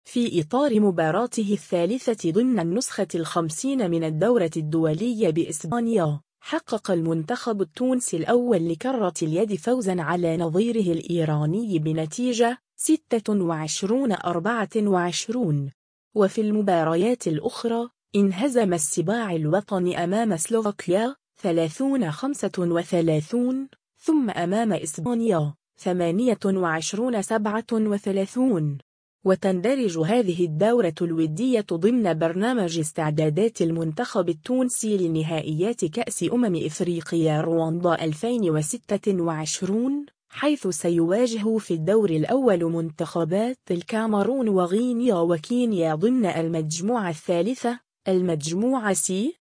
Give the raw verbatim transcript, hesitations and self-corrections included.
في إطار مباراته الثالثة ضمن النسخة الخمسين من الدورة الدولية بإسبانيا، حقق المنتخب التونسي الأول لكرة اليد فوزاً على نظيره الإيراني بنتيجة ستة وعشرين أربعة وعشرين. وفي المباريات الأخرى انهزم السباع الوطني أمام سلوفاكيا ثلاثين خمسة وثلاثين، ثم أمام إسبانيا ثمانية وعشرين سبعة وثلاثين. وتندرج هذه الدورة الودية ضمن برنامج استعدادات المنتخب التونسي لنهائيات كأس أمم إفريقيا رواندا ألفين وستة وعشرين، حيث سيواجه في الدور الأول منتخبات الكاميرون وغينيا وكينيا ضمن المجموعة الثالثة، المجموعة سي.